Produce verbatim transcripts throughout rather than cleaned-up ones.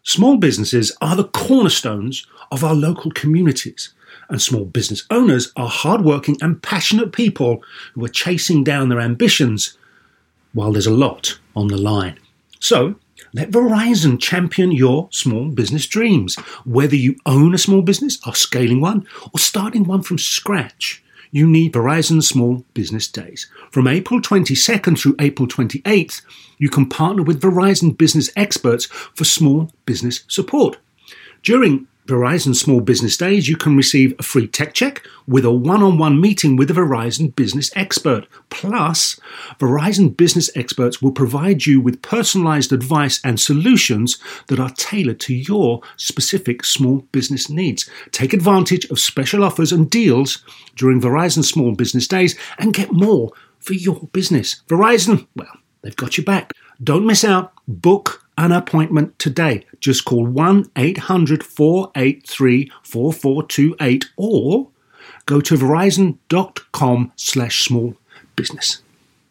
Small businesses are the cornerstones of our local communities, and small business owners are hardworking and passionate people who are chasing down their ambitions while there's a lot on the line. So, let Verizon champion your small business dreams. Whether you own a small business, are scaling one, or starting one from scratch, you need Verizon Small Business Days. From April twenty-second through April twenty-eighth, you can partner with Verizon business experts for small business support. During Verizon Small Business Days, you can receive a free tech check with a one-on-one meeting with a Verizon business expert. Plus, Verizon business experts will provide you with personalized advice and solutions that are tailored to your specific small business needs. Take advantage of special offers and deals during Verizon Small Business Days and get more for your business. Verizon, well, they've got your back. Don't miss out. Book an appointment today. Just call one eight hundred four eight three four four two eight or go to verizon.com slash small business.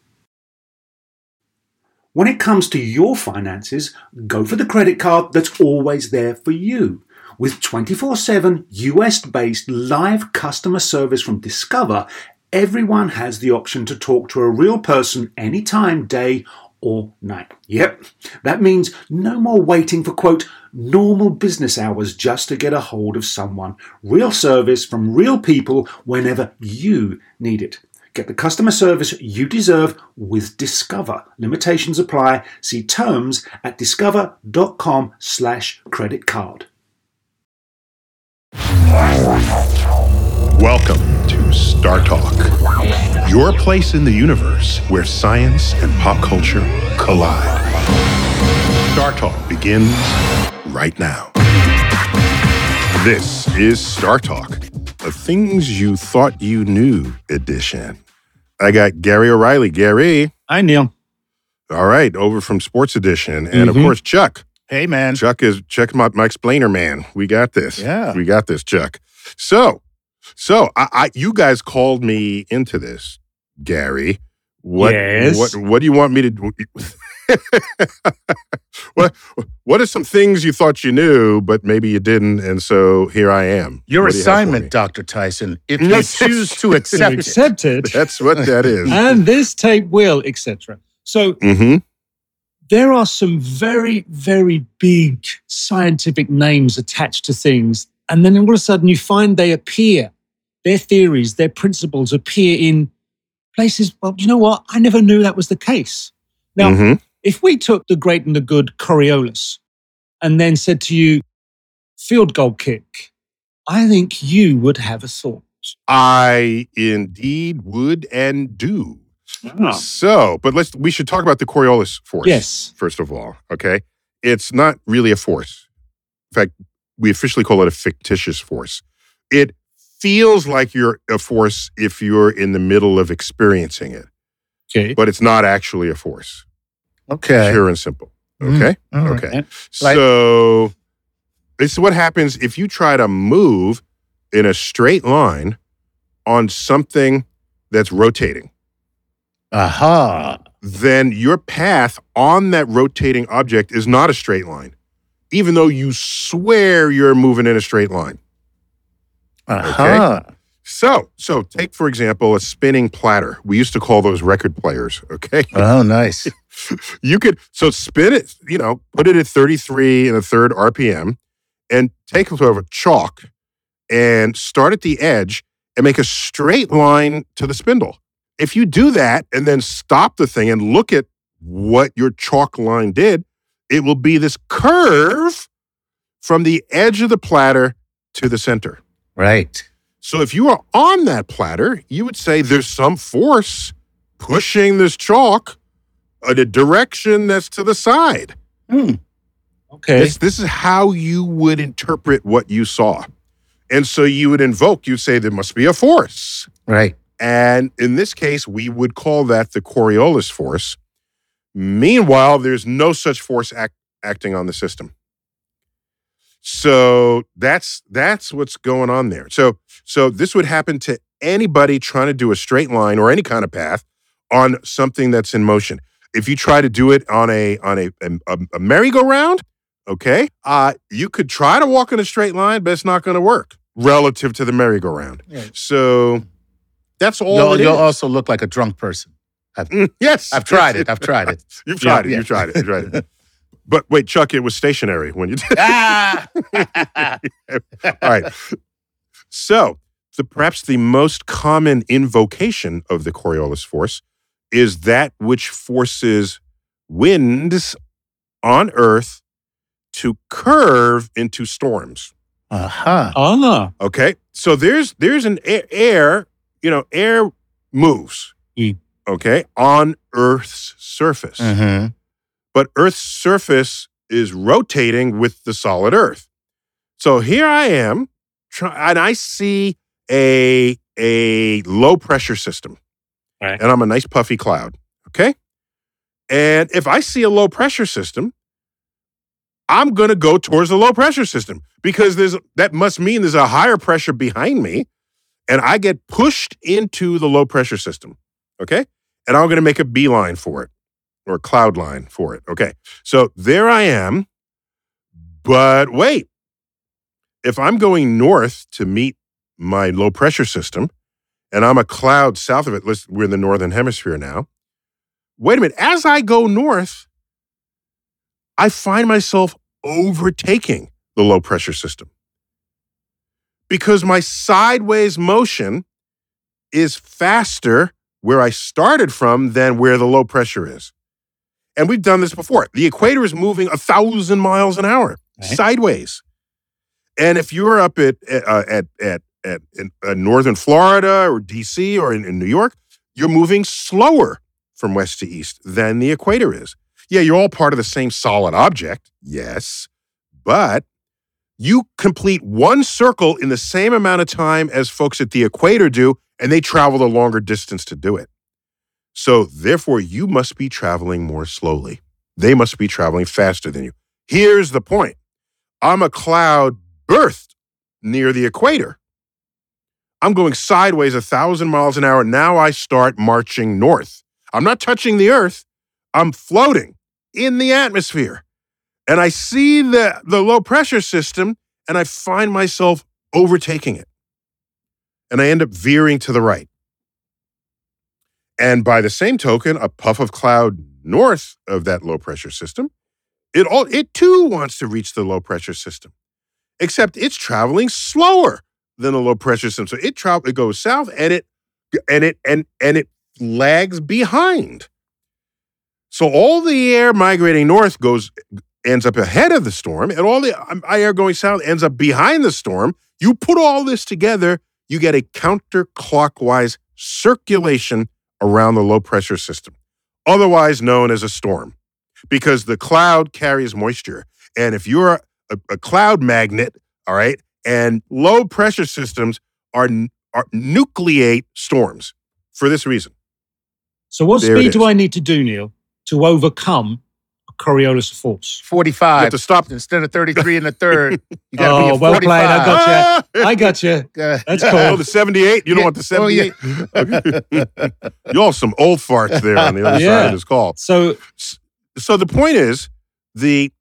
When it comes to your finances, go for the credit card that's always there for you. With twenty-four seven U S-based live customer service from Discover, everyone has the option to talk to a real person anytime, day or night. Yep, that means no more waiting for, quote, normal business hours just to get a hold of someone. Real service from real people whenever you need it. Get the customer service you deserve with Discover. Limitations apply. See terms at discover.com slash credit card. Welcome to Star Talk, your place in the universe where science and pop culture collide. Star Talk begins right now. This is Star Talk, the things you thought you knew edition. I got Gary O'Reilly. Gary. Hi, Neil. All right, over from Sports Edition. And mm-hmm. of course, Chuck. Hey, man. Chuck is Chuck, my, my explainer man. We got this. Yeah. We got this, Chuck. So, so I, I you guys called me into this, Gary. What, yes. What, what do you want me to do? what, what are some things you thought you knew, but maybe you didn't, and so here I am. Your What do you have for assignment, me? Doctor Tyson, if you choose to accept it. accept it, That's what that is. and this tape will, et cetera. So Mm-hmm. there are some very, very big scientific names attached to things, and then all of a sudden you find they appear, their theories, their principles appear in places. Well, you know what? I never knew that was the case. Now, Mm-hmm. if we took the great and the good Coriolis and then said to you, field goal kick, I think you would have a thought. I indeed would and do. Ah. So, but let's we should talk about the Coriolis force. Yes. First of all, okay? It's not really a force. In fact, we officially call it a fictitious force. It feels like you're a force if you're in the middle of experiencing it, Okay. but it's not actually a force. Okay. Pure and simple. Mm, Okay? all right. Okay. Like- So, this is what happens if you try to move in a straight line on something that's rotating. Aha. Then your path on that rotating object is not a straight line, even though you swear you're moving in a straight line. Aha. So, so take, for example, a spinning platter. We used to call those record players, okay? Oh, nice. You could, so spin it, you know, put it at thirty-three and a third R P M and take sort of a chalk and start at the edge and make a straight line to the spindle. If you do that and then stop the thing and look at what your chalk line did, it will be this curve from the edge of the platter to the center. Right. So if you are on that platter, you would say there's some force pushing this chalk in a direction that's to the side. Hmm. Okay. This, this is how you would interpret what you saw. And so you would invoke, you'd say there must be a force. Right. And in this case, we would call that the Coriolis force. Meanwhile, there's no such force act, acting on the system. So that's that's what's going on there. So so this would happen to anybody trying to do a straight line or any kind of path on something that's in motion. If you try to do it on a on a a, a merry-go-round, Okay? Uh, you could try to walk in a straight line, but it's not going to work relative to the merry-go-round. Yeah. So that's all You'll, it you'll is. also look like a drunk person. I've, Mm, yes. I've tried yes, it. I've tried it. You've tried Yeah. it. You've tried it. You've tried it. But wait, Chuck, it was stationary when you did Ah! All right. So, the, perhaps the most common invocation of the Coriolis force is that which forces winds on Earth to curve into storms. Uh-huh. Ah, Okay? So there's there's an air, air you know, air moves. Mm. Okay, on Earth's surface. Mm-hmm. But Earth's surface is rotating with the solid Earth. So here I am, try, and I see a, a low pressure system. Right. And I'm a nice puffy cloud. Okay? And if I see a low pressure system, I'm going to go towards the low pressure system because there's that must mean there's a higher pressure behind me, and I get pushed into the low pressure system. Okay? And I'm going to make a beeline for it. Or a cloud line for it. Okay. So there I am. But wait, if I'm going north to meet my low pressure system and I'm a cloud south of it, let's, we're in the northern hemisphere now. Wait a minute. As I go north, I find myself overtaking the low pressure system because my sideways motion is faster where I started from than where the low pressure is. And we've done this before. The equator is moving a thousand miles an hour Right. sideways. And if you're up at uh, at at at in, uh, northern Florida or D C or in, in New York, you're moving slower from west to east than the equator is. Yeah, you're all part of the same solid object, yes, but you complete one circle in the same amount of time as folks at the equator do, and they travel a longer distance to do it. So therefore, you must be traveling more slowly. They must be traveling faster than you. Here's the point. I'm a cloud birthed near the equator. I'm going sideways a thousand miles an hour. Now I start marching north. I'm not touching the earth. I'm floating in the atmosphere. And I see the, the low pressure system and I find myself overtaking it. And I end up veering to the right. And by the same token, a puff of cloud north of that low pressure system, it all it too wants to reach the low pressure system, except it's traveling slower than the low pressure system. So it travel it goes south and it and it and and it lags behind. So all the air migrating north goes ends up ahead of the storm, and all the air going south ends up behind the storm. You put all this together, you get a counterclockwise circulation around the low pressure system, otherwise known as a storm, because the cloud carries moisture. And if you're a, a cloud magnet, all right, and low pressure systems are, are nucleate storms for this reason. so what There it speed do is. I need to do, Neil, to overcome a Coriolis force? You forty-five. have to stop. Instead of thirty-three in the third, you got to be Oh, at well forty-five. played. I got Ah! I got you. Good. That's Oh, cool. the seventy-eight? You don't Yeah. want the Oh, yeah. seventy-eight? Y'all some old farts there on the other side Yeah. of this call. So So the point is, the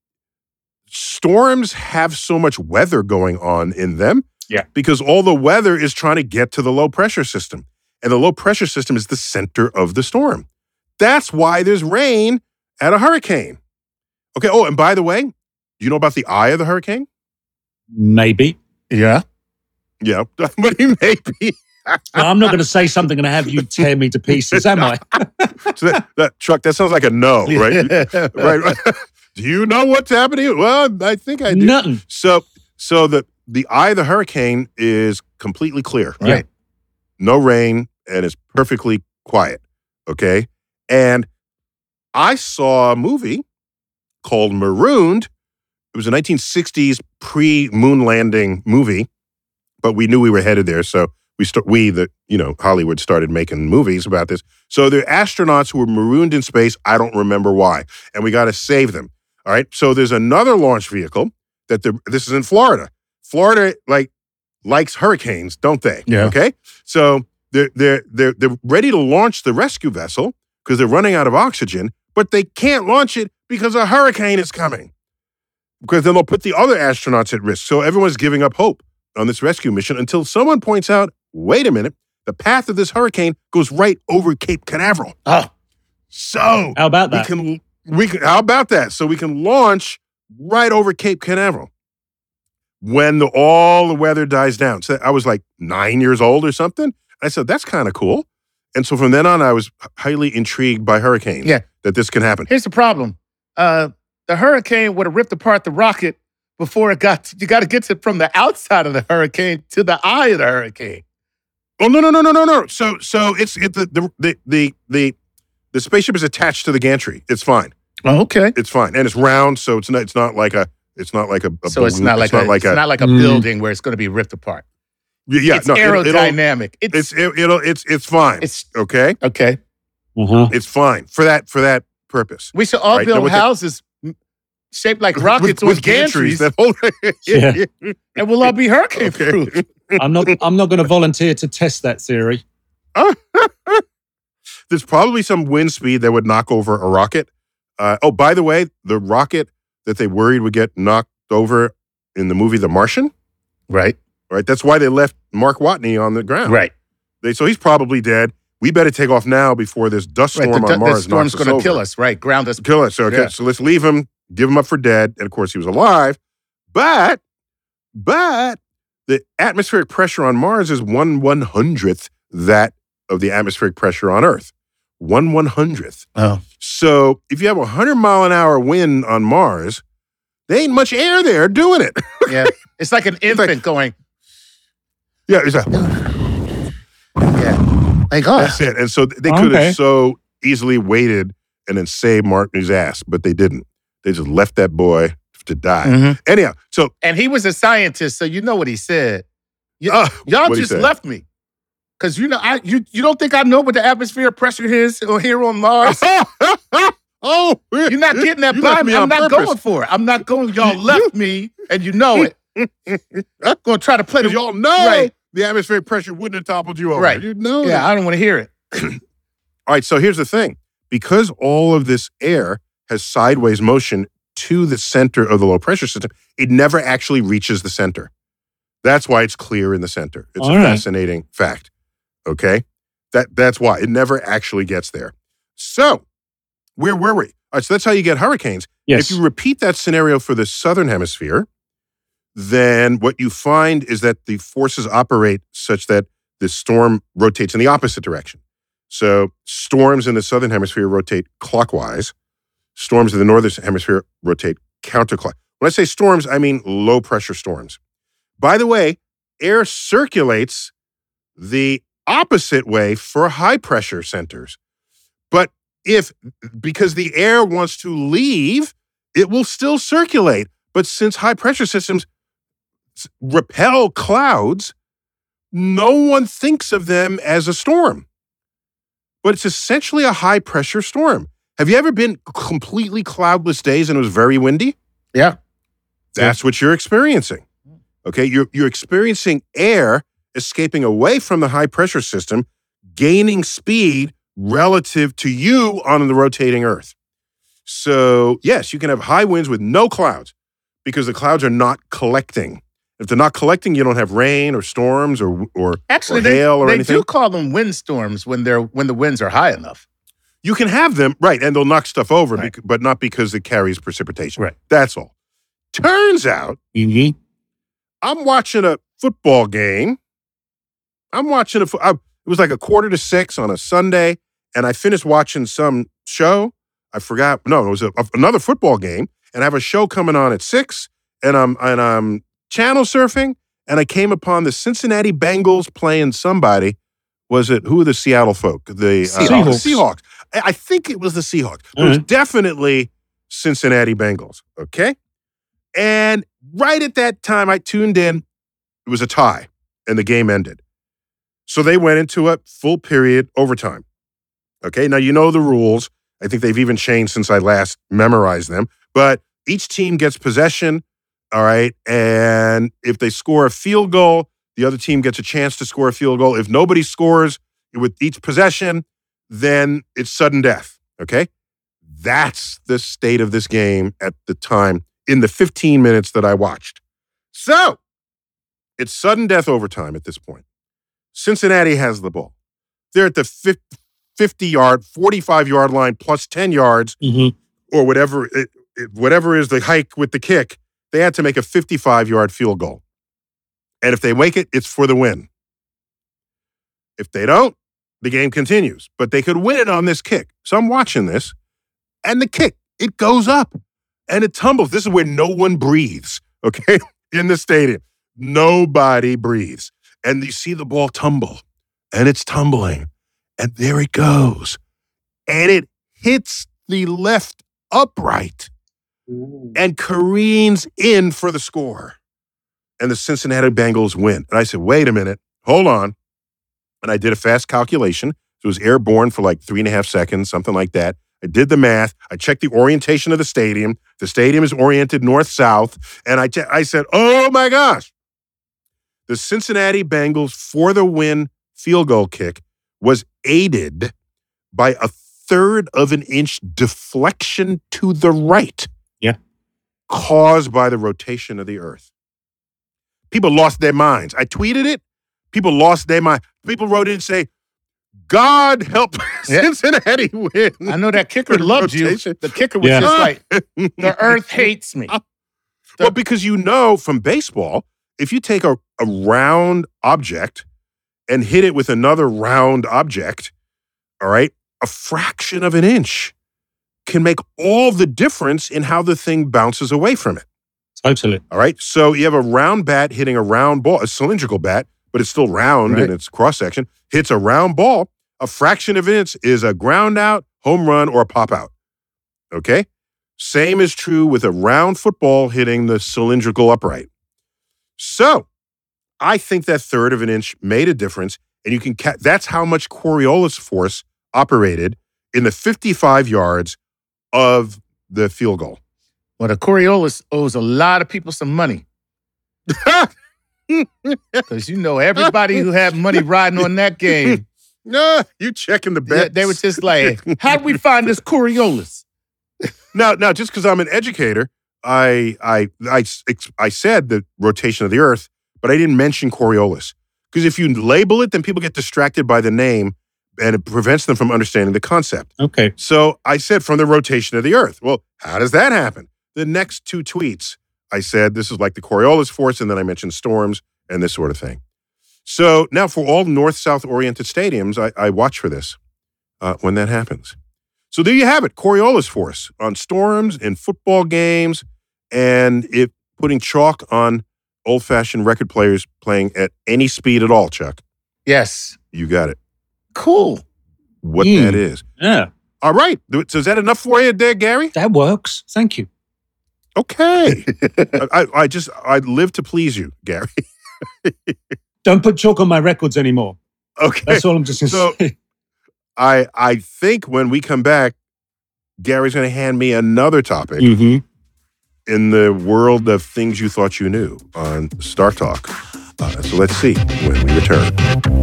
storms have so much weather going on in them. Yeah. Because all the weather is trying to get to the low pressure system. And the low pressure system is the center of the storm. That's why there's rain at a hurricane. Okay. Oh, and by the way, do you know about the eye of the hurricane? maybe. Yeah. Yeah. But maybe. Well, I'm not going to say something and have you tear me to pieces, am I? So that, that Chuck, that sounds like a no, right? right, right. Do you know what's happening? Well, I think I do. Nothing. So, so the the eye of the hurricane is completely clear. Right. No rain, and it's perfectly quiet. Okay, and I saw a movie called Marooned. It was a nineteen sixties pre-moon landing movie, but we knew we were headed there, so we start we the you know Hollywood started making movies about this. So the astronauts who were marooned in space, I don't remember why, and we got to save them. All right. So there's another launch vehicle that the this is in Florida. Florida like likes hurricanes, don't they? Yeah. Okay. So they're they're they're they're ready to launch the rescue vessel because they're running out of oxygen, but they can't launch it because a hurricane is coming. because then they'll put the other astronauts at risk. So everyone's giving up hope on this rescue mission until someone points out, wait a minute, the path of this hurricane goes right over Cape Canaveral. Oh, So How about we that? can we can how about that? So we can launch right over Cape Canaveral when the, all the weather dies down. So I was like nine years old or something. I said, that's kind of cool. And so from then on, I was highly intrigued by hurricanes. Yeah. That this can happen. here's the problem. Uh, the hurricane would have ripped apart the rocket before it got. To, you got to get to from the outside of the hurricane to the eye of the hurricane. Oh no no no no no no. So so it's it the the the the the, the spaceship is attached to the gantry. It's fine. Oh, okay. It's fine, and it's round, so it's not it's not like a it's not like a, a So it's balloon. not like a, like it's a not like a Mm. building where it's going to be ripped apart. yeah it's no it'll- it'll- aerodynamic. It's it's it, it'll it's it's fine. it's Okay, okay. Uh-huh. it's fine for that for that purpose. We should all Right, now build with the- houses m- shaped like rockets with, with, gantries, that hold. Yeah. and we'll all be hurricane Okay. proof. I'm not. I'm not going to volunteer to test that theory. There's probably some wind speed that would knock over a rocket. Uh, oh, by the way, the rocket that they worried would get knocked over in the movie The Martian, Right, right? That's why they left Mark Watney on the ground. right, They, so he's probably dead. We better take off now before this dust right. storm The, on the Mars storm's knocks us going to over. kill us. Right, ground us. Kill us. Okay, Yeah. so let's leave him, give him up for dead. And of course, he was alive. But, but the atmospheric pressure on Mars is one one hundredth that of the atmospheric pressure on Earth. One one hundredth. Oh, So if you have a hundred mile an hour wind on Mars, there ain't much air there doing it. yeah. It's like an infant going. yeah, it's like, Yeah, like oh, that's it. And so they could Okay. have so easily waited and then saved Martin's ass, but they didn't. They just left that boy to die. Mhm. Anyhow, so And he was a scientist, so you know what he said. Y- uh, Y'all what'd he just say? left me. Cause you know, I you you don't think I know what the atmosphere pressure is or here on Mars? oh, You're not getting that You by left me. me I'm on not purpose. going for it. I'm not going. Y'all left me, and you know it. I'm gonna try to play the Because y'all know Right. the atmospheric pressure wouldn't have toppled you over. Right. You know Yeah, that. I don't want to hear it. All right, so here's the thing. Because all of this air has sideways motion to the center of the low pressure system, it never actually reaches the center. That's why it's clear in the center. It's All a right. fascinating fact. Okay? That that's why it never actually gets there. So, where were we? All right, so that's how you get hurricanes. Yes. If you repeat that scenario for the southern hemisphere, then what you find is that the forces operate such that the storm rotates in the opposite direction. So storms in the southern hemisphere rotate clockwise. Storms in the northern hemisphere rotate counterclockwise. When I say storms, I mean low pressure storms. By the way, air circulates the opposite way for high pressure centers. But if, because the air wants to leave, it will still circulate. But since high pressure systems s- repel clouds, no one thinks of them as a storm. But it's essentially a high pressure storm. Have you ever been completely cloudless days and it was very windy? Yeah. That's what you're experiencing. Okay, you're, you're experiencing air escaping away from the high pressure system, gaining speed relative to you on the rotating Earth. So, yes, you can have high winds with no clouds because the clouds are not collecting. If they're not collecting, you don't have rain or storms or or, Actually, or they, hail or they anything. do call them windstorms when they're when the winds are high enough. You can have them, right, and they'll knock stuff over, Right. bec- but not because it carries precipitation. Right. That's all. Turns out, Mhm. I'm watching a football game. I'm watching a. fo- I, it was like a quarter to six on a Sunday, and I finished watching some show. I forgot. No, it was a, another football game, and I have a show coming on at six, and I'm and I'm channel surfing, and I came upon the Cincinnati Bengals playing somebody. Was it who are the Seattle folk? The uh, Seahawks. the Seahawks. I, I think it was the Seahawks. It was Mhm. definitely Cincinnati Bengals. Okay, and right at that time, I tuned in. It was a tie, and the game ended. So they went into a full period overtime. Okay, now you know the rules. I think they've even changed since I last memorized them. But each team gets possession, all right? And if they score a field goal, the other team gets a chance to score a field goal. If nobody scores with each possession, then it's sudden death, okay? That's the state of this game at the time. in the fifteen minutes that I watched. So, it's sudden death overtime at this point. Cincinnati has the ball. They're at the fifty-yard, forty-five-yard line plus ten yards, Mm-hmm. or whatever it, it, whatever is the hike with the kick. They had to make a fifty-five-yard field goal. And if they make it, it's for the win. If they don't, the game continues. But they could win it on this kick. So I'm watching this, and the kick, it goes up, and it tumbles. This is where no one breathes, okay, in the stadium. Nobody breathes. And you see the ball tumble, and it's tumbling, and there it goes. And it hits the left upright and careens in for the score. And the Cincinnati Bengals win. And I said, wait a minute, hold on. And I did a fast calculation. So it was airborne for like three and a half seconds, something like that. I did the math. I checked the orientation of the stadium. The stadium is oriented north-south. And I, te- I said, oh my gosh. The Cincinnati Bengals for the win field goal kick was aided by a third of an inch deflection to the right. Yeah. Caused by the rotation of the earth. People lost their minds. I tweeted it. People lost their mind. People wrote in and say, God help Yeah. Cincinnati win. I know that kicker With loved you. rotation. The kicker was Yeah. just like, the earth hates me. Well, because you know from baseball, if you take a, a round object and hit it with another round object, all right, a fraction of an inch can make all the difference in how the thing bounces away from it. Totally. All right. So you have a round bat hitting a round ball, a cylindrical bat, but it's still round Right. in its cross section, hits a round ball. A fraction of an inch is a ground out, home run, or a pop out. Okay. Same is true with a round football hitting the cylindrical upright. So I think that third of an inch made a difference. And you can, ca- that's how much Coriolis force operated in the fifty-five yards of the field goal. Well, the Coriolis owes a lot of people some money. Because you know, everybody who had money riding on that game, No, you checking the they, bet. they were just like, how do we find this Coriolis? now, now, just because I'm an educator, I, I, I, I said the rotation of the Earth, but I didn't mention Coriolis because if you label it, then people get distracted by the name, and it prevents them from understanding the concept. Okay. So I said from the rotation of the Earth. Well, how does that happen? The next two tweets, I said this is like the Coriolis force, and then I mentioned storms and this sort of thing. So now for all north-south oriented stadiums, I, I watch for this uh, when that happens. So there you have it, Coriolis force on storms, in football games, and it putting chalk on old-fashioned record players playing at any speed at all, Chuck. Yes. You got it. Cool. What Mm. that is. Yeah. All right. So is that enough for you there, Gary? That works. Thank you. Okay. I, I just, I live to please you, Gary. Don't put chalk on my records anymore. Okay. That's all I'm just going to So- say. I, I think when we come back, Gary's going to hand me another topic Mm-hmm. in the world of things you thought you knew on Star Talk. Uh, so let's see when we return.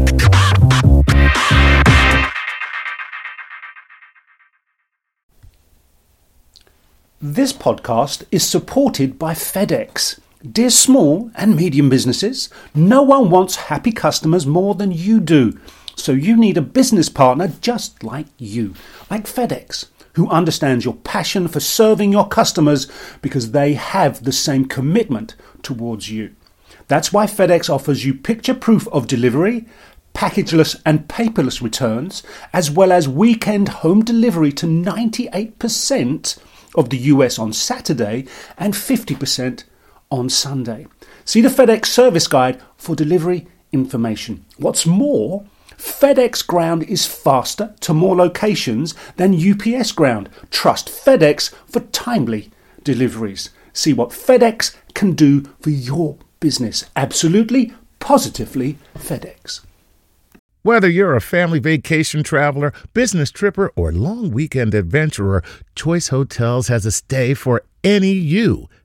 This podcast is supported by FedEx. Dear small and medium businesses, no one wants happy customers more than you do. So you need a business partner just like you, like FedEx, who understands your passion for serving your customers because they have the same commitment towards you. That's why FedEx offers you picture proof of delivery, packageless and paperless returns, as well as weekend home delivery to ninety-eight percent of the U S on Saturday and fifty percent on Sunday. See the FedEx service guide for delivery information. What's more, FedEx Ground is faster to more locations than U P S Ground. Trust FedEx for timely deliveries. See what FedEx can do for your business. Absolutely, positively FedEx. Whether you're a family vacation traveler, business tripper, or long weekend adventurer, Choice Hotels has a stay for any you.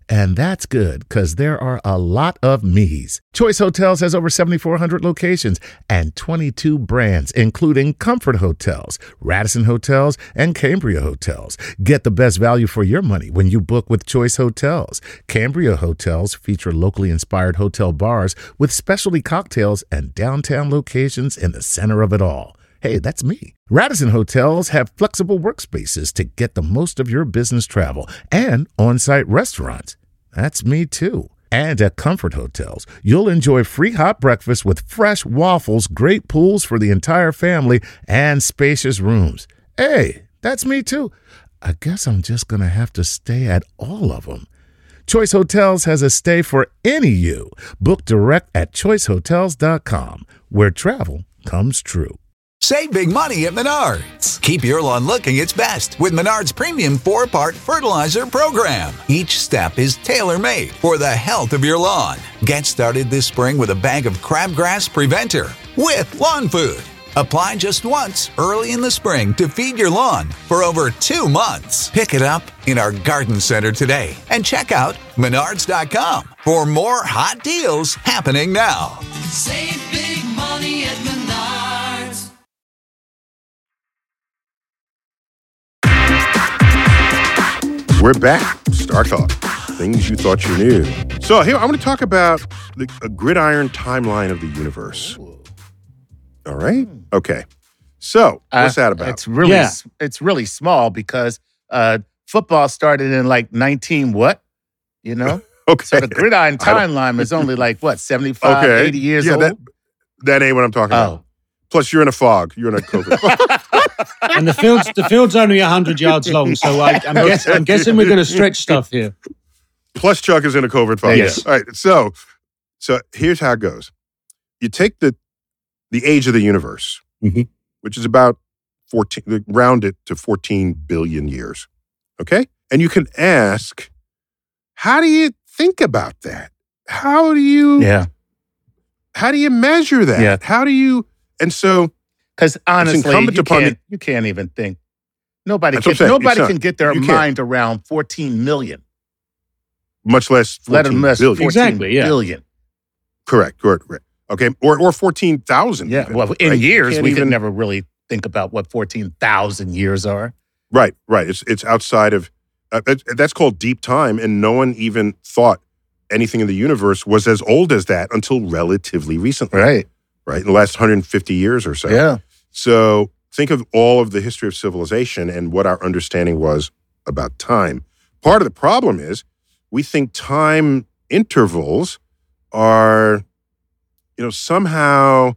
And that's good, because there are a lot of me's. Choice Hotels has over seventy-four hundred locations and twenty-two brands, including Comfort Hotels, Radisson Hotels, and Cambria Hotels. Get the best value for your money when you book with Choice Hotels. Cambria Hotels feature locally inspired hotel bars with specialty cocktails and downtown locations in the center of it all. Hey, that's me. Radisson Hotels have flexible workspaces to get the most of your business travel and on-site restaurants. That's me too. And at Comfort Hotels, you'll enjoy free hot breakfast with fresh waffles, great pools for the entire family, and spacious rooms. Hey, that's me too. I guess I'm just going to have to stay at all of them. Choice Hotels has a stay for any you. Book direct at choice hotels dot com, where travel comes true. Save big money at Menards. Keep your lawn looking its best with Menards Premium four-part fertilizer program. Each step is tailor-made for the health of your lawn. Get started this spring with a bag of crabgrass preventer with lawn food. Apply just once early in the spring to feed your lawn for over two months. Pick it up in our garden center today and check out menards dot com for more hot deals happening now. Save big money at Menards. We're back. Star Talk. Things you thought you knew. So here, I'm going to talk about the, a gridiron timeline of the universe. All right? Okay. So, what's Uh, that about? It's really, Yeah. s- it's really small because uh, football started in like nineteen what? You know? okay. So the gridiron I don't- timeline is only like what, seventy-five, Okay. eighty years yeah, old? That, that ain't what I'm talking about. Oh. Plus, you're in a fog. You're in a COVID. And the field's the field's only one hundred yards long, so I, I'm, guess, I'm guessing we're going to stretch stuff here. Plus, Chuck is in a COVID fog. Yes. All right. So, so here's how it goes. You take the the age of the universe, Mhm. which is about fourteen, round it to fourteen billion years. Okay? And you can ask, how do you think about that? How do you Yeah. how do you measure that? Yeah. How do you and so Because honestly, incumbent you upon can't, the- you can't even think. Nobody That's what can, I'm saying. nobody It's can not- get their you can't. mind around fourteen million. much less Let fourteen them less billion. fourteen Exactly, yeah. billion. Correct, correct, correct. Okay. Or or fourteen thousand. Yeah. even, Well, in right? You years, can't we even- could never really think about what fourteen thousand years are. Right, right. It's it's outside of uh, that- that's called deep time, and no one even thought anything in the universe was as old as that until relatively recently. Right. Right, in the last one hundred fifty years or so. Yeah. So think of all of the history of civilization and what our understanding was about time. Part of the problem is we think time intervals are, you know, somehow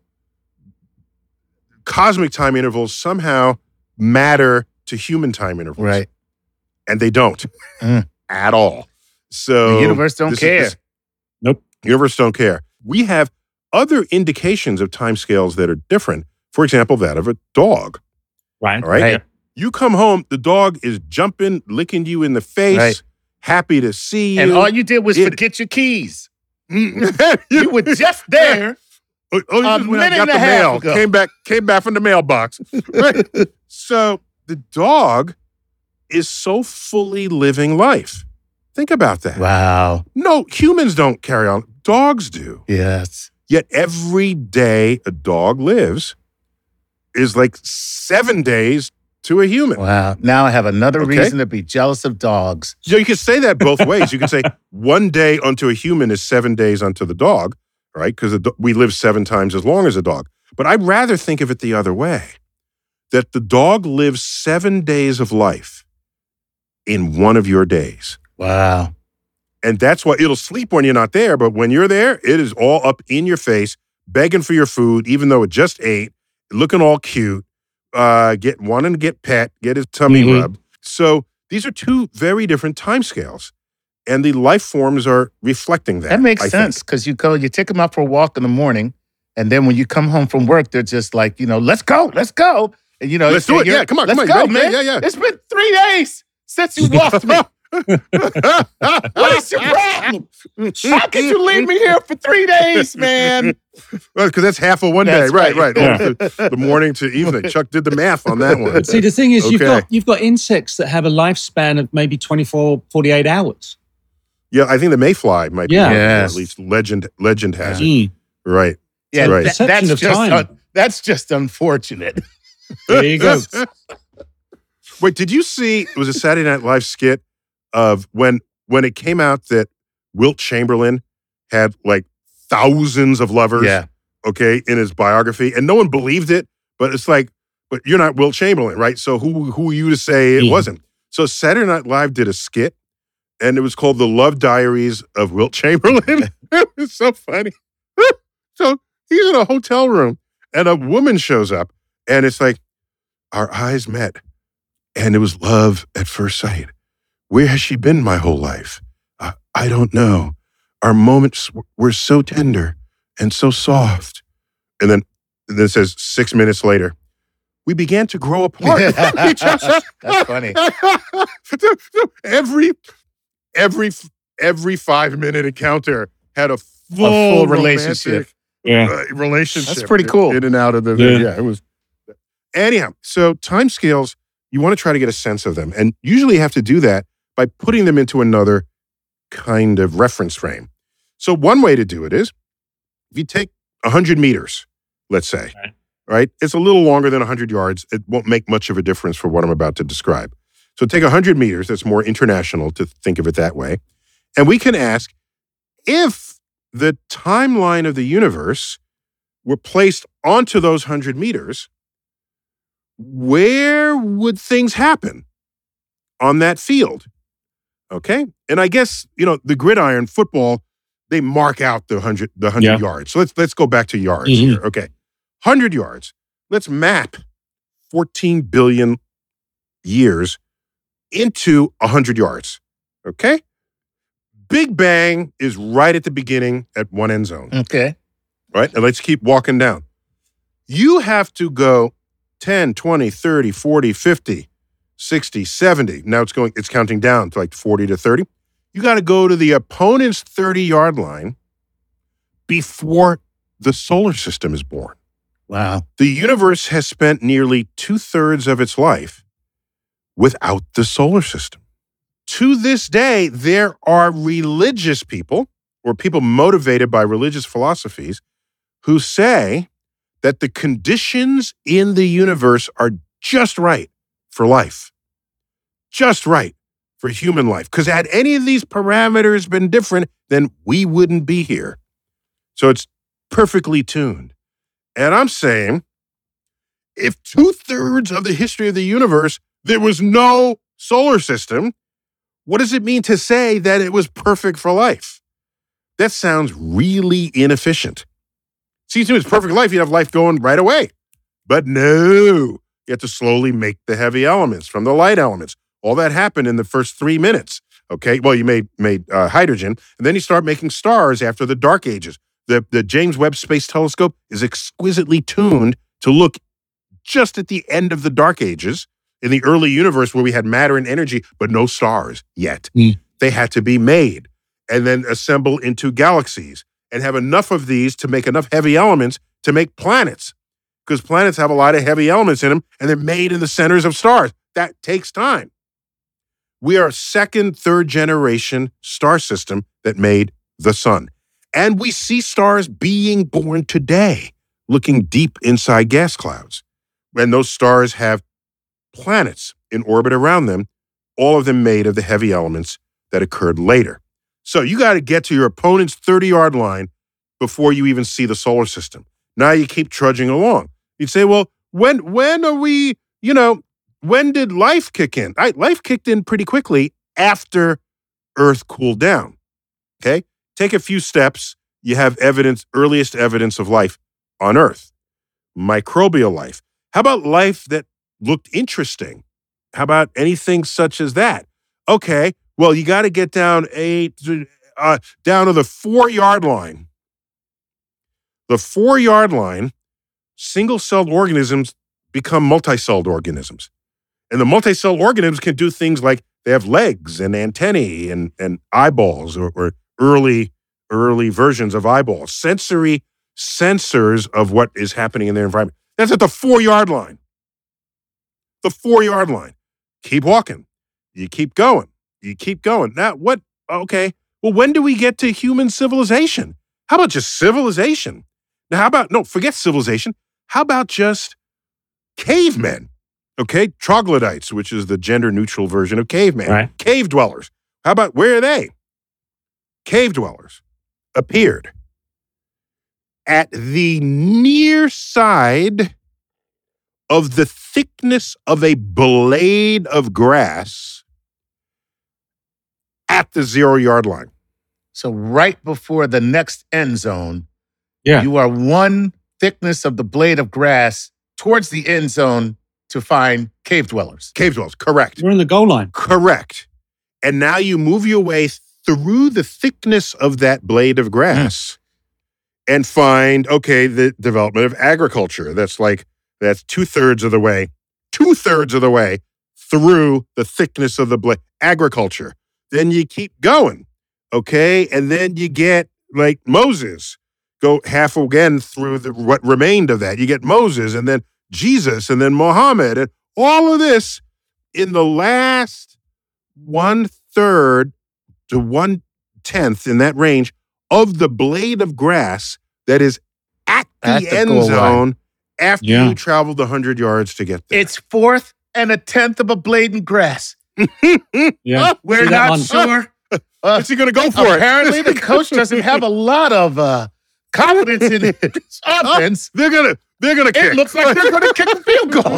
cosmic time intervals somehow matter to human time intervals. Right. And they don't Mm. at all. So The universe don't this is- care. this- Nope. Universe don't care. We have other indications of timescales that are different. For example, that of a dog. Right. All right. Right. You come home, the dog is jumping, licking you in the face, Right. happy to see you. And all you did was It- forget your keys. you You were just there. Oh, oh, you a just went out and minute got and the a half mail. ago. Came back, came back from the mailbox. Right. So the dog is so fully living life. Think about that. Wow. No, humans don't carry on. Dogs do. Yes. Yet every day a dog lives is like seven days to a human. Wow. Now I have another Okay. reason to be jealous of dogs. So you can say that both ways. You can say one day unto a human is seven days unto the dog, right? Because we live seven times as long as a dog. But I'd rather think of it the other way, that the dog lives seven days of life in one of your days. Wow. And that's why it'll sleep when you're not there. But when you're there, it is all up in your face, begging for your food, even though it just ate, looking all cute, uh, get wanting to get pet, get his tummy Mhm. rubbed. So these are two very different timescales. And the life forms are reflecting that. That makes I sense think. because you go, you take them out for a walk in the morning, and then when you come home from work, they're just like, you know, let's go, let's go. And you know, Let's do and it. you're- Yeah, come on, let's come on. go, Yeah, man. yeah, yeah. It's been three days since you walked me. What is your problem? How could you leave me here for three days, man? Well, because that's half of one That's day. Right, right. right. The, the morning to evening. Chuck did the math on that one. See, the thing is, you've Okay. got you've got insects that have a lifespan of maybe twenty-four, forty-eight hours. Yeah, I think the mayfly might Yeah. be, Yes. or at least legend legend has it. Mm. Right. Yeah, Right. that- Perception that's of just time. un- that's just unfortunate. There you go. Wait, did you see it was a Saturday Night Live skit of when when it came out that Wilt Chamberlain had like thousands of lovers, Yeah. okay, in his biography, and no one believed it, but it's like, but you're not Wilt Chamberlain, right? So who who are you to say it Mhm. wasn't? So Saturday Night Live did a skit, and it was called The Love Diaries of Wilt Chamberlain. It was so funny. So he's in a hotel room, and a woman shows up, and it's like, our eyes met, and it was love at first sight. Where has she been my whole life? Uh, I don't know. Our moments w- were so tender and so soft. And then, and then it says six minutes later, we began to grow apart from each other. That's funny. every, every, every five minute encounter had a full, full romantic, relationship. Yeah. uh, relationship. That's pretty cool. In and out of the, Yeah. yeah, it was. Anyhow, so timescales, you want to try to get a sense of them. And usually you have to do that by putting them into another kind of reference frame. So one way to do it is if you take one hundred meters, let's say, Right. right? It's a little longer than one hundred yards. It won't make much of a difference for what I'm about to describe. So take one hundred meters, that's more international to think of it that way. And we can ask if the timeline of the universe were placed onto those one hundred meters, where would things happen on that field? Okay. And I guess, you know, the gridiron football, they mark out the hundred, the hundred Yeah. yards. So let's let's go back to yards Mhm. here. Okay. Hundred yards. Let's map fourteen billion years into a hundred yards. Okay. Big Bang is right at the beginning at one end zone. Okay. Right? And let's keep walking down. You have to go ten, twenty, thirty, forty, fifty, sixty, seventy. Now it's going, it's counting down to like forty to thirty. You got to go to the opponent's thirty yard line before the solar system is born. Wow. The universe has spent nearly two thirds of its life without the solar system. To this day, there are religious people or people motivated by religious philosophies who say that the conditions in the universe are just right for life, just right for human life. Because had any of these parameters been different, then we wouldn't be here. So it's perfectly tuned. And I'm saying, if two thirds of the history of the universe, there was no solar system, what does it mean to say that it was perfect for life? That sounds really inefficient. Seems to me it's perfect life, you'd have life going right away. But no, you have to slowly make the heavy elements from the light elements. All that happened in the first three minutes. Okay, well, you made made uh, hydrogen, and then you start making stars after the dark ages. The, the James Webb Space Telescope is exquisitely tuned to look just at the end of the dark ages in the early universe where we had matter and energy, but no stars yet. Mm. They had to be made and then assemble into galaxies and have enough of these to make enough heavy elements to make planets, because planets have a lot of heavy elements in them and they're made in the centers of stars. That takes time. We are a second, third generation star system that made the sun. And we see stars being born today, looking deep inside gas clouds. And those stars have planets in orbit around them, all of them made of the heavy elements that occurred later. So you got to get to your opponent's thirty yard line before you even see the solar system. Now you keep trudging along. You'd say, well, when when are we, you know, when did life kick in? Right, life kicked in pretty quickly after Earth cooled down. Okay? Take a few steps, you have evidence, earliest evidence of life on Earth. Microbial life. How about life that looked interesting? How about anything such as that? Okay, well, you got to get down a uh, down to the four yard line. The four yard line, single-celled organisms become multi-celled organisms. And the multi-celled organisms can do things like they have legs and antennae and, and eyeballs or, or early, early versions of eyeballs, sensory sensors of what is happening in their environment. That's at the four yard line. The four yard line. Keep walking. You keep going. You keep going. Now, what? Okay. Well, when do we get to human civilization? How about just civilization? Now, how about, no, forget civilization. How about just cavemen? Okay, troglodytes, which is the gender-neutral version of caveman. Right. Cave dwellers. How about, where are they? Cave dwellers appeared at the near side of the thickness of a blade of grass at the zero-yard line. So right before the next end zone, Yeah. you are one thickness of the blade of grass towards the end zone to find cave dwellers. Cave dwellers, correct. We're in the goal line. Correct. And now you move your way through the thickness of that blade of grass and find, okay, the development of agriculture. That's like, that's two-thirds of the way, two-thirds of the way through the thickness of the blade. Agriculture. Then you keep going, okay? And then you get, like, Moses. Go half again through the, what remained of that. You get Moses and then Jesus and then Muhammad and all of this in the last one-third to one-tenth in that range of the blade of grass that is at the, At the end goal zone line. after Yeah. you traveled one hundred yards to get there. It's fourth and a tenth of a blade in grass. Yeah. We're See that not one? sure. Uh, What's he going to go for? it? apparently, the coach doesn't have a lot of uh, confidence in his offense. They're gonna, they're gonna kick. It looks like they're going to kick the field goal.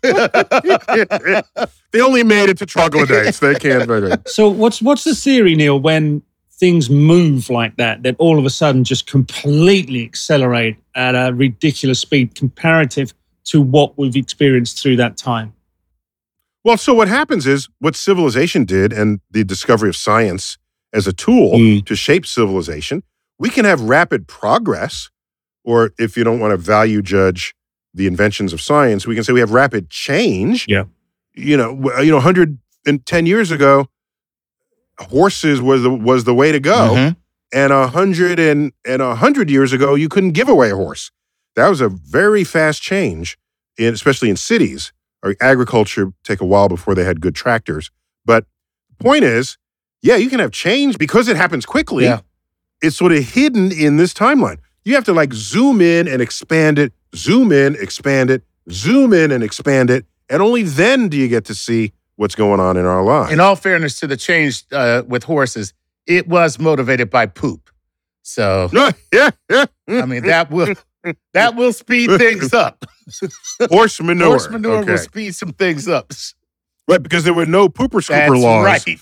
They only made it to troglodytes. They can't. So what's what's the theory, Neil, when things move like that, that all of a sudden just completely accelerate at a ridiculous speed comparative to what we've experienced through that time? Well, so what happens is what civilization did and the discovery of science as a tool Mm. to shape civilization, we can have rapid progress, or if you don't want to value judge the inventions of science, we can say we have rapid change. Yeah. You know, w- you know, one hundred ten years ago, horses was the, was the way to go. Mhm. And a hundred and and a hundred years ago, you couldn't give away a horse. That was a very fast change, in, especially in cities. Or agriculture take a while before they had good tractors. But the point is, yeah, you can have change because it happens quickly. Yeah. It's sort of hidden in this timeline. You have to like zoom in and expand it, zoom in, expand it, zoom in and expand it, and only then do you get to see what's going on in our lives. In all fairness to the change uh, with horses, it was motivated by poop. So, yeah, yeah. I mean, that will that will speed things up. Horse manure. Horse manure Okay. will speed some things up. Right, because there were no pooper scooper That's laws. right.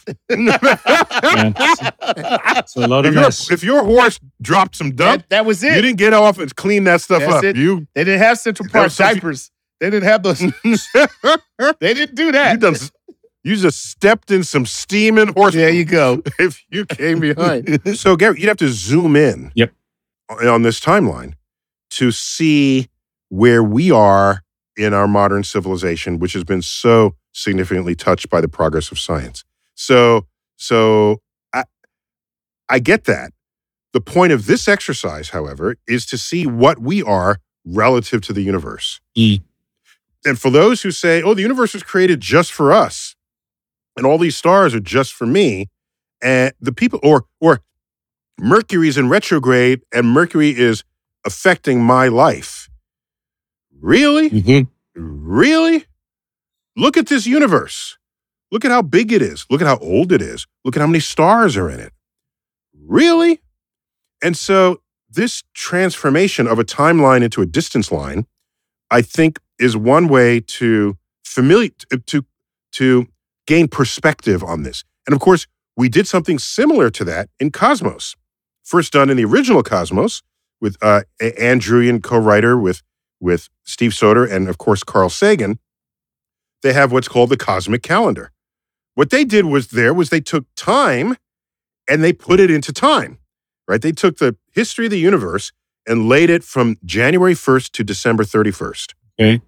Yeah. It's a lot If of your, mess. if your horse dropped some dump, that, that was it. you didn't get off and clean that stuff That's up. it. You, They didn't have Central That Park was something- diapers. They didn't have those. They didn't do you, that. done, you just stepped in some steaming horse There you go. if you came behind. So, Gary, you'd have to zoom in Yep. on this timeline to see where we are in our modern civilization, which has been so significantly touched by the progress of science. So, so I, I get that. The point of this exercise, however, is to see what we are relative to the universe. Mm. And for those who say, oh, the universe was created just for us, and all these stars are just for me, and the people, or or Mercury's in retrograde, and Mercury is affecting my life. Really? Mhm. Really? Look at this universe. Look at how big it is. Look at how old it is. Look at how many stars are in it. Really? And so this transformation of a timeline into a distance line, I think, is one way to familiar to to gain perspective on this. And of course, we did something similar to that in Cosmos. First done in the original Cosmos with uh, Ann Druyan, co-writer with with Steve Soter and of course Carl Sagan. They have what's called the cosmic calendar. What they did was there was they took time and they put it into time, right? They took the history of the universe and laid it from January first to December thirty-first. Okay.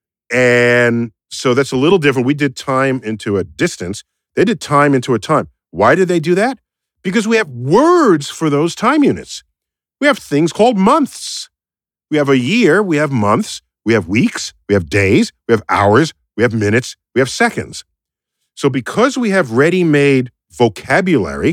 And so that's a little different. We did time into a distance. They did time into a time. Why did they do that? Because we have words for those time units. We have things called months. We have a year, we have months, we have weeks, we have days, we have hours, we have minutes, we have seconds. So because we have ready-made vocabulary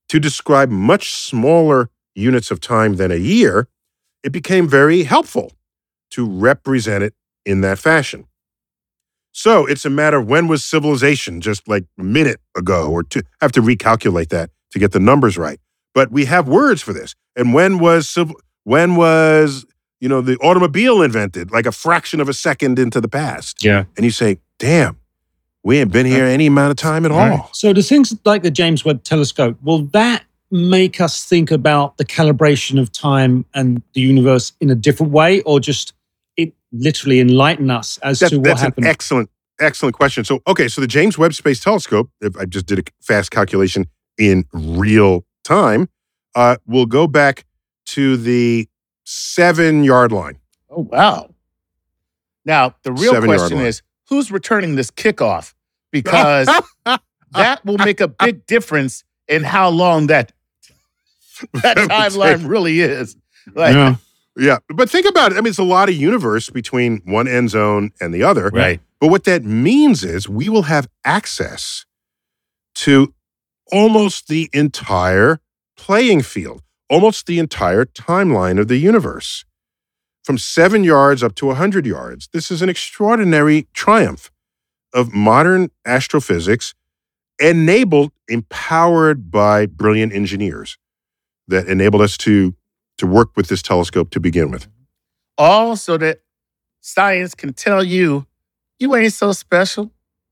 to describe much smaller units of time than a year, it became very helpful to represent it in that fashion. So it's a matter of when was civilization, just like a minute ago, or two. I have to recalculate that to get the numbers right. But we have words for this. And when was civil, when was, you know, the automobile invented, like a fraction of a second into the past? Yeah. And you say, damn, we ain't been here any amount of time at all. So the things like the James Webb Telescope, will that make us think about the calibration of time and the universe in a different way, or just it literally enlighten us as That, to what that's happened? an excellent, excellent question. So, okay, so the James Webb Space Telescope, if I just did a fast calculation in real time, uh, will go back to the seven-yard line. Oh, wow. Now, the real Seven-yard question line. is, who's returning this kickoff? Because that will make a big difference in how long that, that That will timeline take- really is. Like, Yeah. Yeah, but think about it. I mean, it's a lot of universe between one end zone and the other. Right. But what that means is we will have access to almost the entire playing field, almost the entire timeline of the universe, from seven yards up to one hundred yards. This is an extraordinary triumph of modern astrophysics, enabled, empowered by brilliant engineers that enabled us to, to work with this telescope to begin with. all so that science can tell you, you ain't so special.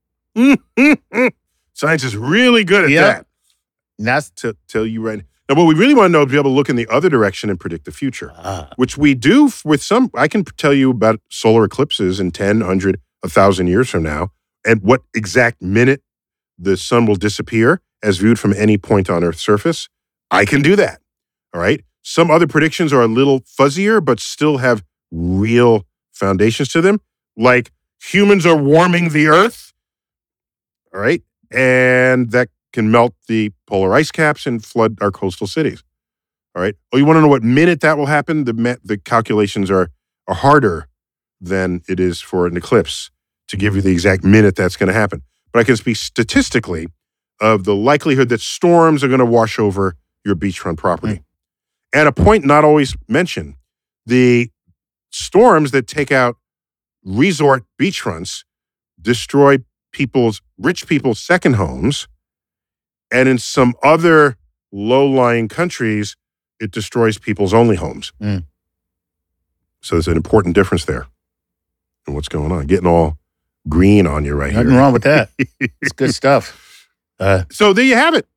Science is really good at Yep. that. And that's To tell you right now, what we really want to know is be able to look in the other direction and predict the future, ah, which we do f- with some. I can tell you about solar eclipses in ten, one hundred, one thousand years from now, and what exact minute the sun will disappear as viewed from any point on Earth's surface. I can do that. All right. Some other predictions are a little fuzzier, but still have real foundations to them, like humans are warming the Earth. All right. And that can melt the polar ice caps and flood our coastal cities. All right. Oh, you want to know what minute that will happen? The ma- the calculations are, are harder than it is for an eclipse to give you the exact minute that's going to happen. But I can speak statistically of the likelihood that storms are going to wash over your beachfront property. And a point not always mentioned, the storms that take out resort beachfronts destroy people's, rich people's second homes. And in some other low-lying countries, it destroys people's only homes. Mm. So there's an important difference there in what's going on. Getting all green on you right nothing here. wrong with that. It's good stuff. Uh, So there you have it.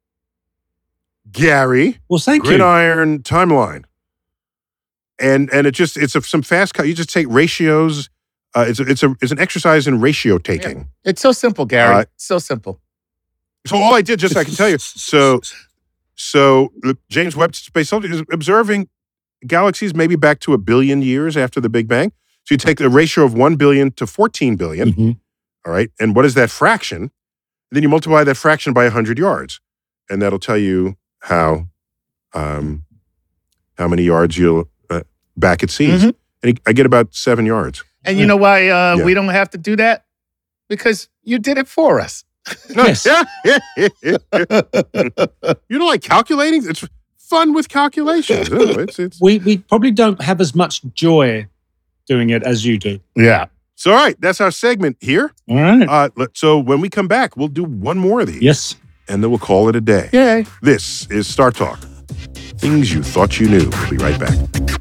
Gary, Well, thank you. gridiron timeline. And and it just, it's a, some fast cut. You just take ratios. Uh, it's, a, it's, a, it's an exercise in ratio taking. it's so simple, Gary. Uh, so simple. So all I did, just so I can tell you, so so the James Webb Space Telescope is observing galaxies maybe back to a billion years after the Big Bang. So you take the ratio of one billion to fourteen billion, Mhm. all right? And what is that fraction? And then you multiply that fraction by one hundred yards, and that'll tell you how um, how many yards you'll uh, back it sees. Mhm. And I get about seven yards. And you know why uh, Yeah. we don't have to do that? Because you did it for us. Yes. Yeah. You don't like calculating? It's fun with calculations. Oh, it's, it's, We we probably don't have as much joy doing it as you do. Yeah. so, all right, that's our segment here. All right. Uh, let- so, when we come back, we'll do one more of these. Yes. And then we'll call it a day. Yay. This is Star Talk. Things you thought you knew. We'll be right back.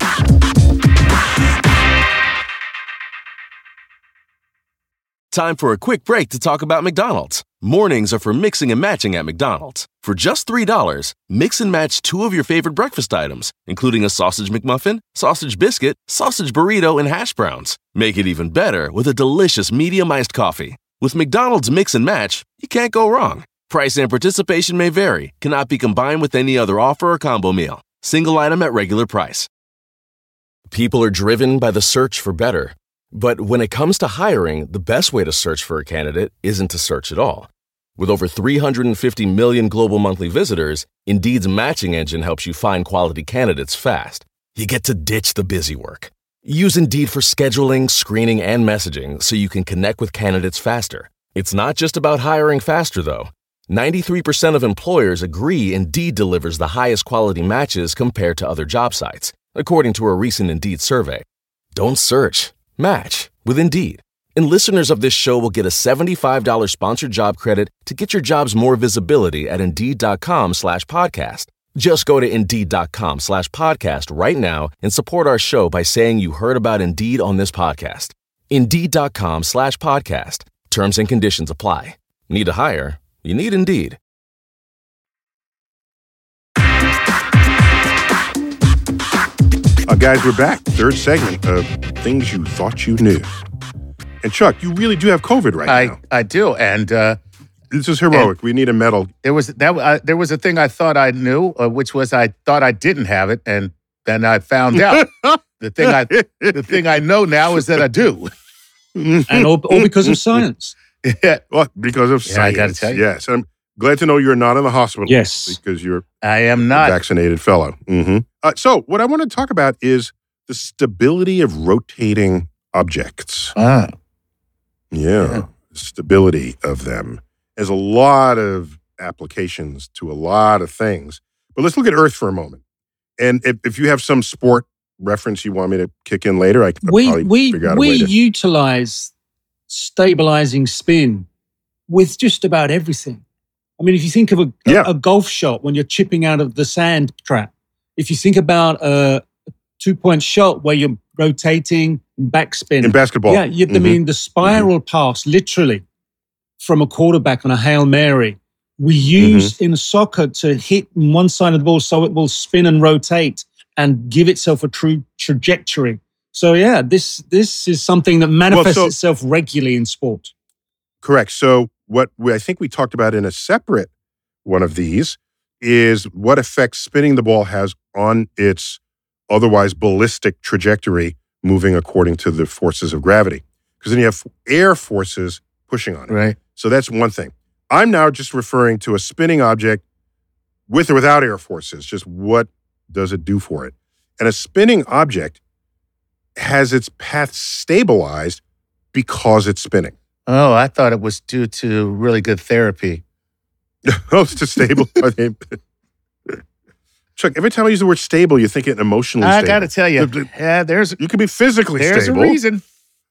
Time for a quick break to talk about McDonald's. Mornings are for mixing and matching at McDonald's. For just three dollars, mix and match two of your favorite breakfast items, including a sausage McMuffin, sausage biscuit, sausage burrito, and hash browns. Make it even better with a delicious medium iced coffee. With McDonald's Mix and Match, you can't go wrong. Price and participation may vary, cannot be combined with any other offer or combo meal. Single item at regular price. People are driven by the search for better. But when it comes to hiring, the best way to search for a candidate isn't to search at all. With over three hundred fifty million global monthly visitors, Indeed's matching engine helps you find quality candidates fast. You get to ditch the busy work. Use Indeed for scheduling, screening, and messaging so you can connect with candidates faster. It's not just about hiring faster, though. ninety-three percent of employers agree Indeed delivers the highest quality matches compared to other job sites, according to a recent Indeed survey. Don't search. Match with Indeed. And listeners of this show will get a seventy-five dollars sponsored job credit to get your jobs more visibility at Indeed.com slash podcast. Just go to Indeed.com slash podcast right now and support our show by saying you heard about Indeed on this podcast. Indeed.com slash podcast. Terms and conditions apply. Need to hire? You need Indeed. Uh, guys, we're back. Third segment of Things You Thought You Knew. And Chuck, you really do have COVID right I, now. I do. And uh, This is heroic. We need a medal. there was that. Uh, there was a thing I thought I knew, uh, which was I thought I didn't have it, and then I found out. the thing I the thing I know now is that I do. And all, all because of science. Yeah, Well, because of Yeah, I science. gotta tell you. Yes. I'm glad to know you're not in the hospital. Yes. Because you're I am a not. vaccinated fellow. hmm Uh, so, what I want to talk about is the stability of rotating objects. Ah, Yeah. Yeah. Stability of them. There's a lot of applications to a lot of things. But let's look at Earth for a moment. And if, if you have some sport reference you want me to kick in later, I can We probably we figure out a we way to. utilize stabilizing spin with just about everything. I mean, if you think of a, Yeah. a, a golf shot when you're chipping out of the sand trap, if you think about a two-point shot where you're rotating and backspin, In basketball. yeah, you, I Mhm. mean the spiral pass, literally from a quarterback on a Hail Mary, we Mm-hmm. use in soccer to hit one side of the ball so it will spin and rotate and give itself a true trajectory. So yeah, this this is something that manifests so- itself regularly in sport. Correct. So what we, I think we talked about in a separate one of these is what effect spinning the ball has on its otherwise ballistic trajectory moving according to the forces of gravity. Because then you have air forces pushing on it. right. So that's one thing. I'm now just referring to a spinning object with or without air forces. Just what does it do for it? And a spinning object has its path stabilized because it's spinning. Oh, I thought it was due to really good therapy. Oh, it's just stable. I mean, Chuck, every time I use the word stable, you think it emotionally I stable. got to tell you, The- the- yeah, there's You could be physically there's stable. a reason.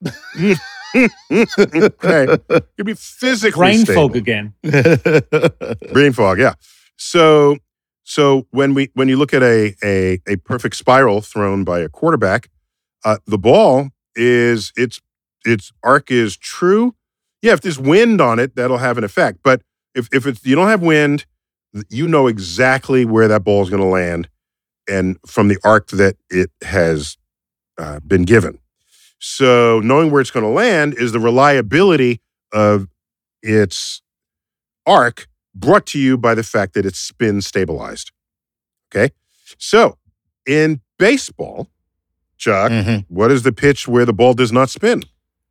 Okay. You could be physically Brain stable. fog again. Brain fog, yeah. So, so when we when you look at a a, a perfect spiral thrown by a quarterback, uh, the ball is its its arc is true. Yeah, if there's wind on it, that'll have an effect. But if if it's you don't have wind, you know exactly where that ball is going to land, and from the arc that it has uh, been given. So knowing where it's going to land is the reliability of its arc brought to you by the fact that it's spin stabilized. Okay? So in baseball, Chuck, Mhm. what is the pitch where the ball does not spin?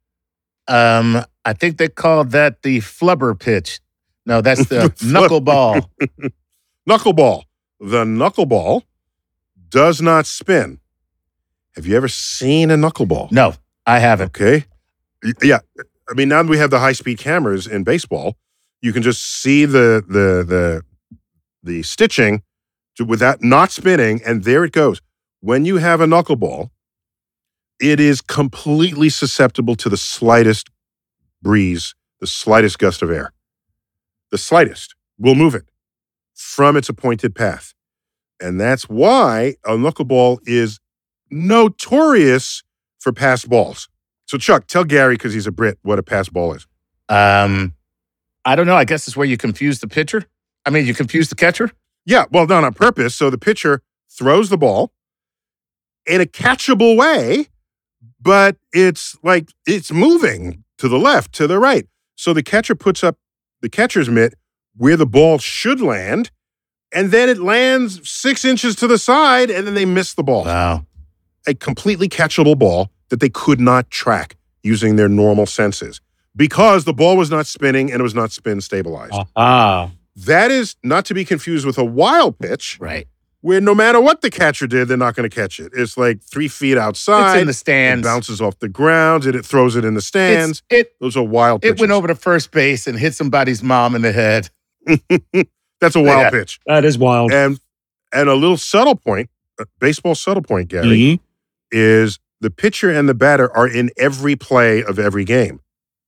Um, I think they called that the flubber pitch. No, that's the Flub- knuckleball. Knuckleball. The knuckleball does not spin. Have you ever seen a knuckleball? No, I haven't. Okay. Y- Yeah. I mean, now that we have the high-speed cameras in baseball, you can just see the the the the stitching to, with that not spinning, and there it goes. When you have a knuckleball, it is completely susceptible to the slightest breeze, the slightest gust of air. The slightest will move it from its appointed path. And that's why a knuckleball is notorious for pass balls. So, Chuck, tell Gary, because he's a Brit, what a pass ball is. Um, I don't know. I guess it's where you confuse the pitcher. I mean, you confuse the catcher. Yeah, well, done on purpose. So the pitcher throws the ball in a catchable way, but it's like it's moving to the left, to the right. So the catcher puts up the catcher's mitt where the ball should land, and then it lands six inches to the side, and then they miss the ball. Wow. A completely catchable ball that they could not track using their normal senses because the ball was not spinning and it was not spin stabilized. Ah, That is not to be confused with a wild pitch, Right. where no matter what the catcher did, they're not going to catch it. It's like three feet outside. It's in the It stands. bounces off the ground and it throws it in the stands. It's, it Those are wild it pitches. went over to first base and hit somebody's mom in the head. That's a wild Yeah. pitch. That is wild. And and a little subtle point, a baseball subtle point, Gary, Mhm. is the pitcher and the batter are in every play of every game.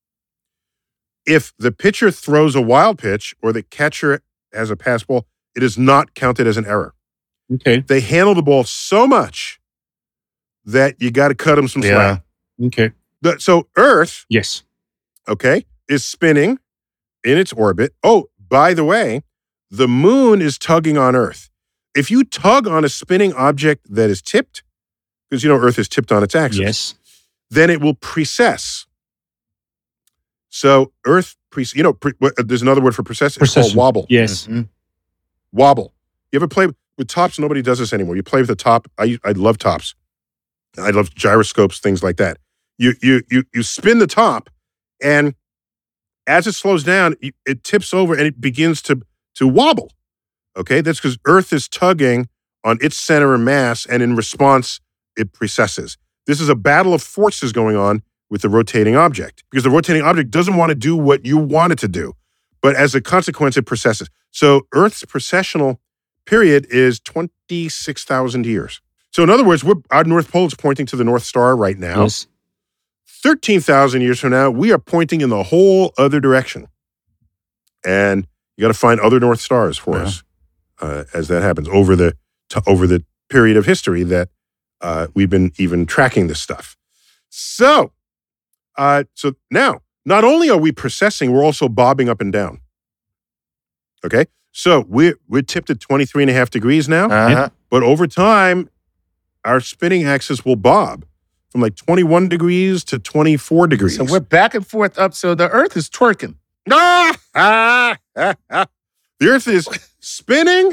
If the pitcher throws a wild pitch or the catcher has a pass ball, it is not counted as an error. Okay. They handle the ball so much that you got to cut them some slack. Yeah. Okay. The- so Earth, Yes. okay, is spinning in its orbit. Oh, by the way, the moon is tugging on Earth. If you tug on a spinning object that is tipped, because you know Earth is tipped on its axis, Yes. then it will precess. So Earth, pre- you know, pre- what- there's another word for precess. It's called Precession. wobble. Yes. Mhm. Wobble. You ever play with tops? Nobody does this anymore. You play with the top. I I love tops. I love gyroscopes, things like that. You you you you spin the top, and as it slows down, it it tips over and it begins to to wobble. Okay, that's because Earth is tugging on its center of mass, and in response, it precesses. This is a battle of forces going on with the rotating object because the rotating object doesn't want to do what you want it to do, but as a consequence, it precesses. So Earth's precessional period is twenty-six thousand years. So in other words, we're, our North Pole is pointing to the North Star right now. Yes. thirteen thousand years from now, we are pointing in the whole other direction. And you got to find other North Stars for Yeah. us uh, as that happens over the to, over the period of history that uh, we've been even tracking this stuff. So, uh, so now, not only are we precessing, we're also bobbing up and down. Okay? So we're, we're tipped at twenty-three and a half degrees now, Uh-huh. but over time, our spinning axis will bob from like twenty-one degrees to twenty-four degrees. So we're back and forth up. So the Earth is twerking. Ah, ah, ah, ah. The Earth is spinning,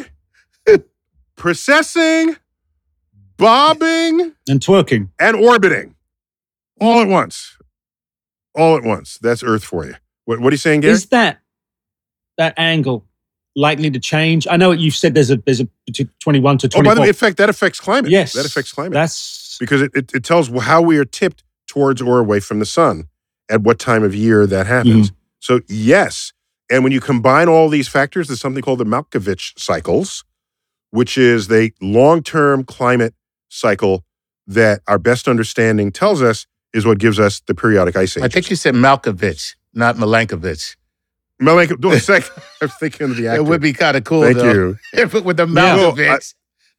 precessing, bobbing, And twerking. and orbiting all at once. All at once. That's Earth for you. What, what are you saying, Gary? Is that that angle likely to change? I know you've said there's a there's a twenty-one to oh, twenty-four. by the way, in fact, that affects climate. yes, That affects climate. That's because it, it, it tells how we are tipped towards or away from the sun at what time of year that happens. So, yes. And when you combine all these factors, there's something called the Malkovich cycles, which is the long-term climate cycle that our best understanding tells us is what gives us the periodic ice age. I think you said Malkovich, not Milankovich. Milankovich. No, second, I was thinking of the actor. It would be kind of cool, Thank though. you. If it were the No, Malkovich.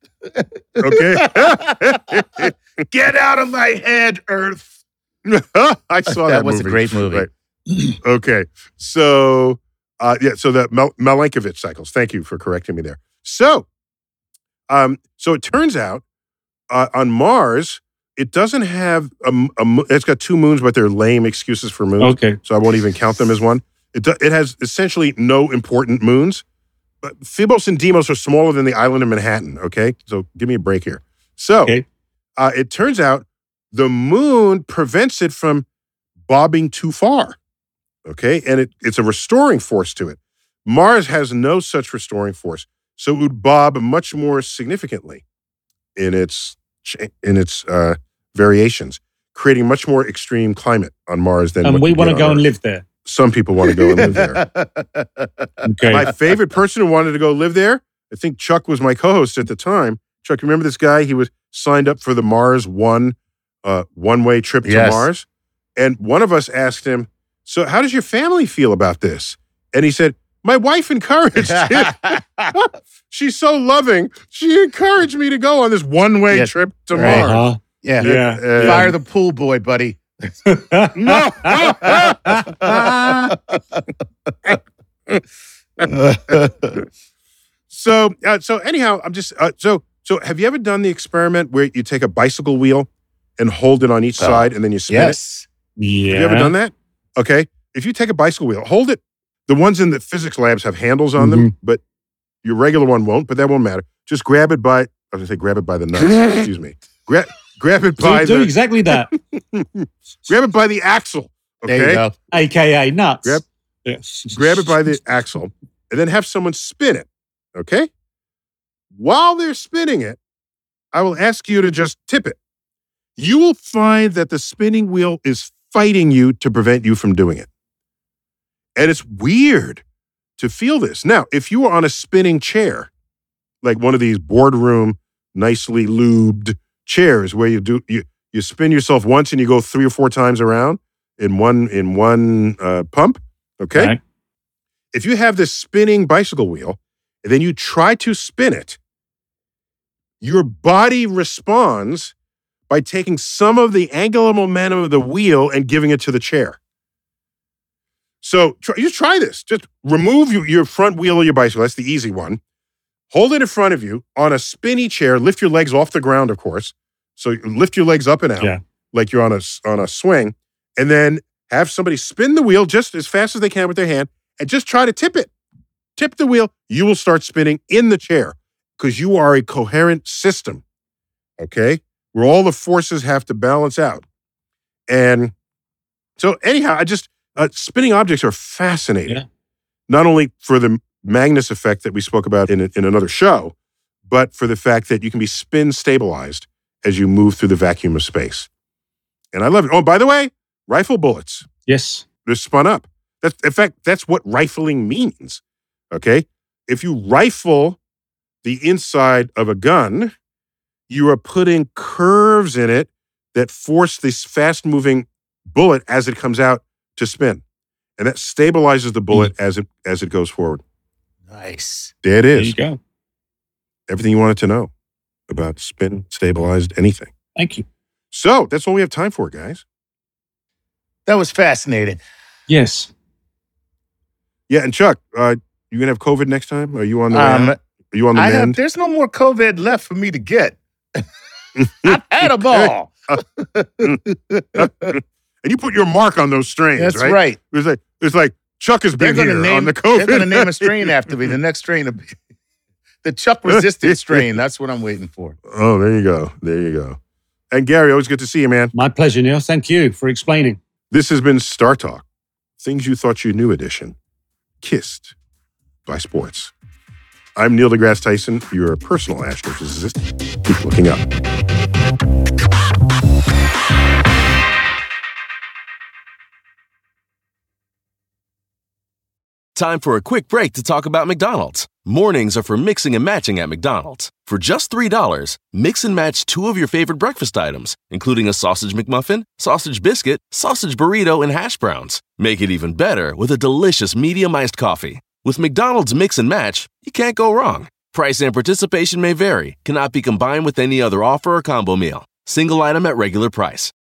Okay. Get out of my head, Earth. I saw that. That was a movie. great movie. Right. Okay. So, uh, yeah, so the Mel- Milankovitch cycles. Thank you for correcting me there. So, um, so it turns out uh, on Mars, it doesn't have a, a mo- it's got two moons, but they're lame excuses for moons. okay. So I won't even count them as one. It, do, it has essentially no important moons. But Phobos and Deimos are smaller than the island of Manhattan, okay? So give me a break here. So Okay. uh, it turns out the moon prevents it from bobbing too far, okay? And it, it's a restoring force to it. Mars has no such restoring force, so it would bob much more significantly in its cha- in its uh, variations, creating much more extreme climate on Mars than And what we you want to get go on and Earth. live there. Some people want to go and live there. Okay. My favorite person who wanted to go live there, I think Chuck was my co-host at the time. Chuck, you remember this guy? He was signed up for the Mars One uh, one-way trip to Yes. Mars. And one of us asked him, so how does your family feel about this? And he said, my wife encouraged it. She's so loving. She encouraged me to go on this one-way Yeah. trip to Right. Mars. Uh-huh. Yeah. Yeah. Uh, Fire the pool boy, buddy. No. So, uh, so anyhow, I'm just uh, so so. Have you ever done the experiment where you take a bicycle wheel and hold it on each Oh, side and then you spin Yes. Yeah. it? Have you ever done that? Okay. If you take a bicycle wheel, hold it. The ones in the physics labs have handles on them, but your regular one won't. But that won't matter. Just grab it by. I was gonna say grab it by the nuts. excuse me. Grab grab it by Do, do the exactly that. grab it by the axle. Okay. There you go. A K A nuts. Grab- Yeah. grab it by the axle, and then have someone spin it, okay? While they're spinning it, I will ask you to just tip it. You will find that the spinning wheel is fighting you to prevent you from doing it. And it's weird to feel this. Now, if you are on a spinning chair, like one of these boardroom, nicely lubed chairs where you do you you spin yourself once and you go three or four times around in one in one uh, pump, okay? Right. If you have this spinning bicycle wheel and then you try to spin it, your body responds by taking some of the angular momentum of the wheel and giving it to the chair. So try, just try this. Just remove your, your front wheel of your bicycle. That's the easy one. Hold it in front of you on a spinny chair. Lift your legs off the ground, of course. So you lift your legs up and out Yeah. like you're on a, on a swing. And then have somebody spin the wheel just as fast as they can with their hand and just try to tip it. Tip the wheel. You will start spinning in the chair because you are a coherent system, okay, where all the forces have to balance out. And so anyhow, I just, uh, spinning objects are fascinating. Yeah. Not only for the Magnus effect that we spoke about in, in another show, but for the fact that you can be spin stabilized as you move through the vacuum of space. And I love it. Oh, by the way, rifle bullets. Yes. They're spun up. That's, in fact, that's what rifling means, okay? If you rifle the inside of a gun, you are putting curves in it that force this fast-moving bullet as it comes out to spin. And that stabilizes the bullet mm. as it as it goes forward. Nice. There it There is. you go. Everything you wanted to know about spin, stabilized, anything. Thank you. So that's all we have time for, guys. That was fascinating. Yes. Yeah, and Chuck, uh, you gonna have COVID next time? Are you on the Um, Are you on the I have, mend? there's no more COVID left for me to get. I've had a ball. And you put your mark on those strains, That's right? right. It's like it's like Chuck has They're been going to here name on the COVID. They're going to name a strain after me. The next strain will be the Chuck resistant strain. That's what I'm waiting for. Oh, there you go. There you go. And Gary, always good to see you, man. My pleasure, Neil. Thank you for explaining. This has been Star Talk, Things You Thought You Knew edition, kissed by sports. I'm Neil deGrasse Tyson, your personal astrophysicist. Keep looking up. Time for a quick break to talk about McDonald's. Mornings are for mixing and matching at McDonald's. For just three dollars, mix and match two of your favorite breakfast items, including a sausage McMuffin, sausage biscuit, sausage burrito, and hash browns. Make it even better with a delicious medium iced coffee. With McDonald's Mix and Match, you can't go wrong. Price and participation may vary, cannot be combined with any other offer or combo meal. Single item at regular price.